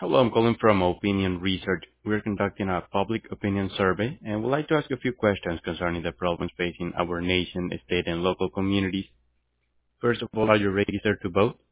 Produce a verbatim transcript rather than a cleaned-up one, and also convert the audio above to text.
Hello, I'm calling from Opinion Research. We're conducting a public opinion survey and would like to ask a few questions concerning the problems facing our nation, state, and local communities. First of all, are you registered to vote?